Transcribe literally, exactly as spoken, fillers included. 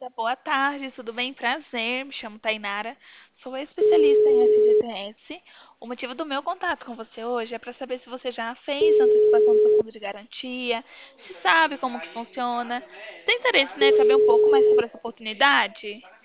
boa tarde, tudo bem? Prazer, me chamo Tainara, sou especialista em F G T S. O motivo do meu contato com você hoje é para saber se você já fez a antecipação do seu fundo de garantia, se sabe como que funciona. Tem interesse, né, de saber um pouco mais sobre essa oportunidade?